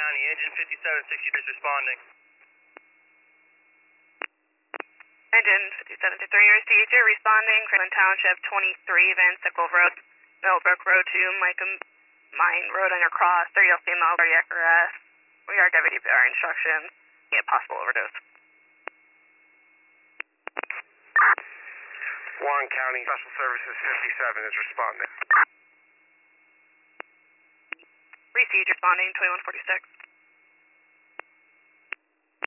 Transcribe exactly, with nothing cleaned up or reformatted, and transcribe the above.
County, engine fifty-seven sixty-three is responding. Engine fifty-seven sixty-three, your C H A responding, Franklin Township twenty-three, Van Sickle Road, Millbrook Road two, Micah Mine Road Undercross, thirty female cardiac arrest. We are W D P R instructions. Get possible overdose. Warren County Special Services fifty-seven is responding. Received responding, twenty-one forty-six.